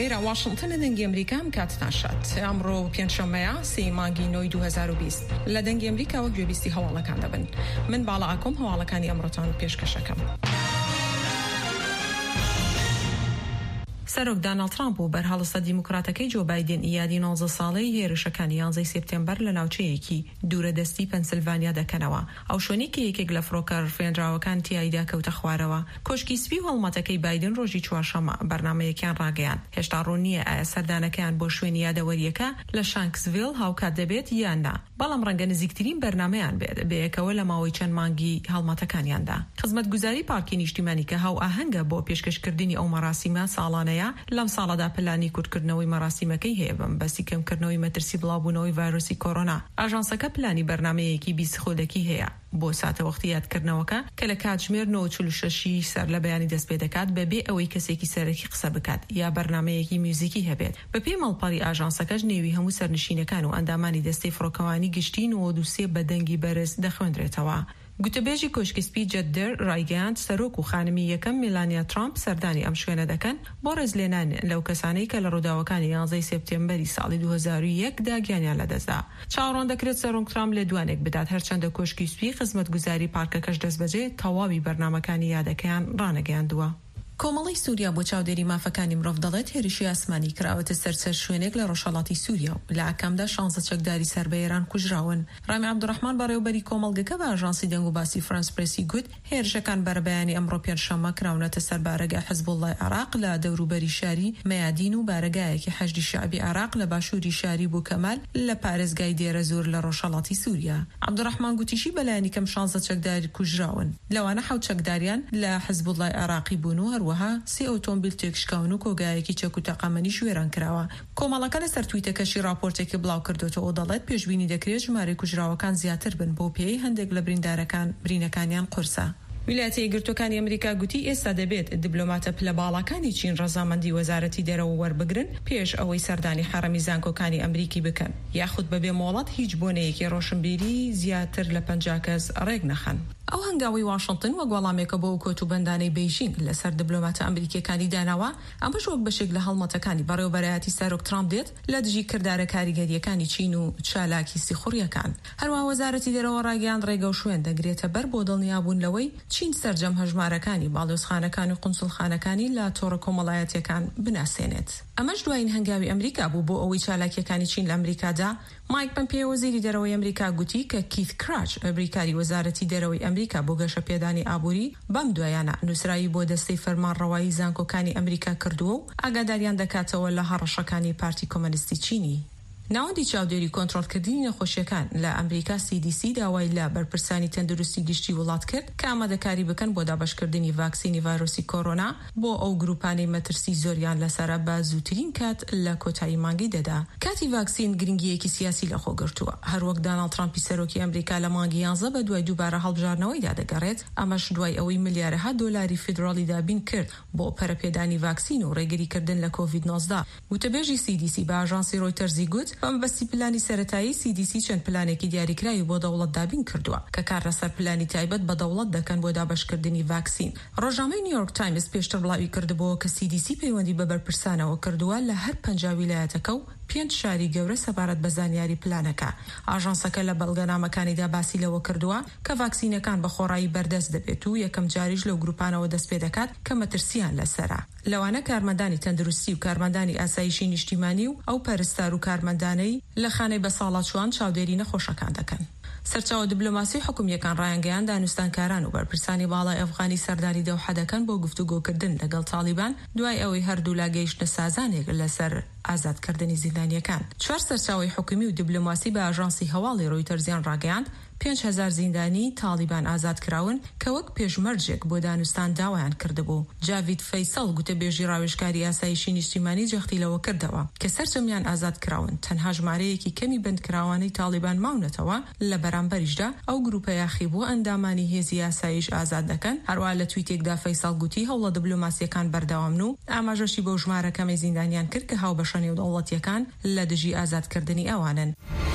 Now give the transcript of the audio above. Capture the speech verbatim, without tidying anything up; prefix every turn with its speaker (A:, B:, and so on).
A: ئێرە واشنگتن دەنگی ئەمریکا ئەم کاتتان شات ئەمڕۆ پێنجشەممەیە سێی مانگی نۆی دوو هەزار و بیست لە دەنگی ئەمریکا وەک گوێبیستی هەواڵەکان دەبن. من باڵا ئاکۆم هەواڵەکانی ئەمڕۆتان پێشکەشەکەم. سەرۆک دانالد ترامپ و بەرهەڵسە دیموکراتەکەی جۆ بایدن ئیادی نۆزدە ساڵەی هێرشەکانی یانزەی سێپتێمبەر لە ناوچەیەکی دوورە دەستی پەنسیلڤانیا دەکەنەوە. ئەو شوێنی کە یەکێک لە فڕۆکەر فێنراوەکان تیایدا کەوتە خوارەوە. کۆشکی سپی و هەڵمەتەکەی بایدن ڕۆژی چوارشەممە بەرنامەیەکیان ڕاگەیاند. هێشتا ڕوون نییە ئایا سەردانەکەیان بۆ شوێنی یادەوەریەکە لە شانکسڤیل هاوکات دەبێت یان نا، بەڵام ڕەنگە نزیکترین بەرنامەیان بێت بەیەکەوە لە ماوەی چەند مانگی هەڵمەتەکانیاندا. خزمەتگوزاری پارکی نیشتیمانی کە هاو ئاهەنگە بۆ پێشکەشکردنی ئەو مەراسیمە ساڵانەیە لەم ساڵەدا پلانی کورتکردنەوەی مەراسیمەکەی هەیە بم بەسی کەمکردنەوەی مەترسی بڵاوبوونەوەی ڤایرۆسی کۆڕۆنا. ئاژانسەکە پلانی بەرنامەیەکی بیست خۆدەکی هەیە بۆ ساتە وەختی یادکردنەوەکە کە لە کاتژمێر نۆ چل و شەشی سەر لە بەیانی دەست پێ دەکات بەبێ ئەوەی کەسێکی سەرەکی قسە بکات یا بەرنامەیەکی میوزیکی هەبێت. بەپێی مەڵپەڕی ئاژانسەکەش نێوی هەموو سەرنشینەکان و ئەندامانی دەستەی فڕۆکەوانی گشتی نۆ دو سێ بە دەنگی بەرز دەخوێنرێتەوە. گوتەبێژی کۆشکسپی جەددر ڕایگەیاند سەرۆک و خانمی یەکەم میلانیا ترامپ سەردانی ئەم شوێنە دەکەن بۆ ڕێزلێنان لەو کەسانەی کە لە ڕووداوەکانی یانزەی سێپتێمبەری ساڵی دوو هەزار و یەک دا گیانیان لەدەستدا. چاوەڕوان دەکرێت سەرۆک ترامپ لە دوانێک بدات هەرچەندە کۆشکی سپی خزمەتگوزاری پارکەکەش دەستبەجێ تەواوی بەرنامەکانی یادەکەیان ڕانەگەیاندووە. کۆمەڵی سووریا بۆ چاودێری مافەکانی مرۆڤ دەڵێت هێرشی ئاسمانی کراوەتە سەرسەر شوێنێک لە ڕۆژهەڵاتی سووریا و لە ئاکامدا شانزە چەکداری سەر بە ئێران کوژراون. ڕامی عەبدوڕەحمان بەڕێوەبەری کۆمەڵگەکە بە ئاژانسی دەنگ و باسی فرانس پرێسی گوت هێرشەکان بەرەبەیانی ئەمڕۆ پێنجشەممە کراونەتە سەر بارەگای حیزبوڵڵای عێراق لە دەوروبەری شاری مەیادین و بارەگایەکی حەشدی شەعبی عێراق لە باشووری شاری بوکەمال لە پارێزگای دێرە زۆر لە ڕۆژهەڵاتی سووریا. عەبدوڕەحمان گوتیشی بەلایانی کەم شانزە چەکداری کوژراون، لەوانە حەوت چەکداریان لە حیزبوڵڵای عێراقی بوون و هەروەها سێ ئۆتۆمبیل تێکشکاون و کۆگایەکی چەک و تەقەمەنی شوێران کراوە. کۆمەڵەکە لەسەر تویتەکەشی راپۆرتێکی بڵاو کردوتەوە دەڵێت پێشبینی دەکرێت ژمارەی کوژراوەکان زیاتر بن بۆ پێی هەندێک لە بریندارەکان برینەکانیان قورسە. ویلایەتە یەکگرتووەکانی ئەمریکا گوتی ئێستا دەبێت دیبلۆماتە پلە باڵەکانی چین ڕەزامەندی وەزارەتی دەرەوە وەربگرن پێش ئەوەی سەردانی حرەمی زانکۆکانی ئەمریکی بکەن، یاخود بەبێ مۆڵەت هیچ بۆنەیەکی ڕۆشنبیری زیاتر لە پەنجا کەس ڕێک نەخەن. ئەو هەنگاوی واشنگتن وە گوڵامێکە بۆ کۆتوبەندانەی بێیژینگ لەسەر دیبلۆماتە ئەمریکیەکانی داناوە، ئەمەش وەک بەشێک لە هەڵمەتەکانی بەڕێوەبەرایەتی سەرۆک ترامپ دێت لە دژی کردارە کاریگەریەکانی چین و چالاکی سیخوڕیەکان. هەروەها وەزارەتی دەرەوە ڕاگەیاند ڕێگە و شوێن دەگرێتە بەر بۆ دڵنیابوون لەوەی چین سەرجەم هەژمارەکانی باڵێۆزخانەکان و قونسڵخانەکانی لە تۆڕە کۆمەڵایەتیەکان بناسێنێت. ئەمەش دوایین هەنگاوی ئەمریکا بوو بۆ ئەوەی چالاکیەکانی چین لە ئەمریکادا. مایک پۆمپیۆ وەزیری دەرەوەی ئەمریکا گوتی کە کیت کراچ ئەمریکاری وەزارەتی دەرەوەی ئەمریکا بۆ گەشە پێدانی ئابووری بەم دوایانە نووسراوی بۆ دەستەی فەرمانڕەوایی زانکۆکانی ئەمریکا کردووە و ئاگاداریان دەکاتەوە لە هەڕەشەکانی پارتی کۆمۆنیستی چینی. ناوەندی چاودێری کۆنتڕۆڵکردنی نەخۆشیەکان لە ئەمریکا سی دی سی داوای لە بەرپرسانی تەندروستی گشتی وڵات کرد کە ئامادەکاری بکەن بۆ دابەشکردنی ڤاکسینی ڤایرۆسی کۆڕۆنا بۆ ئەو گروپانەی مەترسی زۆریان لەسرە بە زووترین کات لە کۆتایی مانگی دەدا. کاتی ڤاکسین گرنگیەکی سیاسی لە خۆگرتووە، هەروەک دانالد ترامپی سەرۆکی ئەمریکا لە مانگی یانزە بە دوای دووبارە هەڵبژارنەوەیدا دەگەڕێت، ئەمەش دوای ئەوەی ملیارەها دۆلاری فیدراڵی دابین کرد بۆ پەرەپێدانی ڤاکسین و ڕێگریکردن لە کۆڤید نۆزدە. وتەبێژی سی دی سی بە ئاژانسی ڕۆیتەرزی گوت بەمبەستی پلانی سەرەتایی سی دی سی چەند پلانێکی دیاریکراوی بۆ دەوڵەت دابین کردووە کە کار لەسەر پلانی تایبەت بە دەوڵەت دەکەن بۆ دابەشکردنی ڤاکسین. ڕۆژنامەی نیویۆرک تایمز پێشتر بڵاوی کردبووە کە سی دی سی پەیوەندی بە بەرپرسانەوە کردووە لە هەر پەنجا ویلایەتەکە و پێنج شاری گەورە سەبارەت بە زانیاری پلانەکە. ئاژانسەکە لە بەڵگەنامەکانیدا باسی لەوە کردووە کە ڤاکسینەکان بە خۆڕایی بەردەست دەبێت و یەکەم جاریش لەو گروپانەوە دەست پێ دەکات کە مەترسیان لەسەرە، لەوانە کارمەندانی تەندروستی و کارمەندانی ئاسایشی نیشتیمانی و ئەو پەرستار و کارمەندانەی لە خانەی بە ساڵاتچوان چاودێری نەخۆشەکان دەکەن. سەرچاوە دیبلۆماسی حکومیەکان ڕایانگەیان دانوستانکاران و بەرپرسانی باڵای ئەفغانی سەرداری دەوحە دەکەن بۆ گفتوگۆکردن لەگەڵ تالیبان دوای ئەوەی هەردوو لاگەیشتە سازانێک لەسەر ئازادکردنی زیندانیەکان. چوار سەرچاوی حکومی و دیبلۆماسی بە ئاژانسی هەواڵی ڕۆیتەرزیان ڕاگەیاند پێنج هەزار زیندانی تالیبان ئازاد کراون کە وەک پێشمەرجێک بۆ دانوستان داوایان کردبوو. جاوید فەیسەڵ گوتەبێژی ڕاوێژکاری ئاسایشی نیشتیمانی جەختی لەوە کردەوە کە سەرجەمیان ئازاد کراون، تەنها ژمارەیەکی کەمی بەندکراوانەی تالیبان ماونەتەوە لە بەرامبەریشدا ئەو گروپە یاخی بۆ ئەندامانی هێزی ئاسایش ئازاد دەکەن. هەروە لە تویتێکدا فەیسەڵ گوتی هەوڵە دیبلۆماسیەکان بەردەوامن و ئاماژەشی بۆ ژمارەکەمی زیندانیان کرد کە هاوبەشە نێودەوڵەتیەکان لە دژی ئازادکردنی ئەوانن.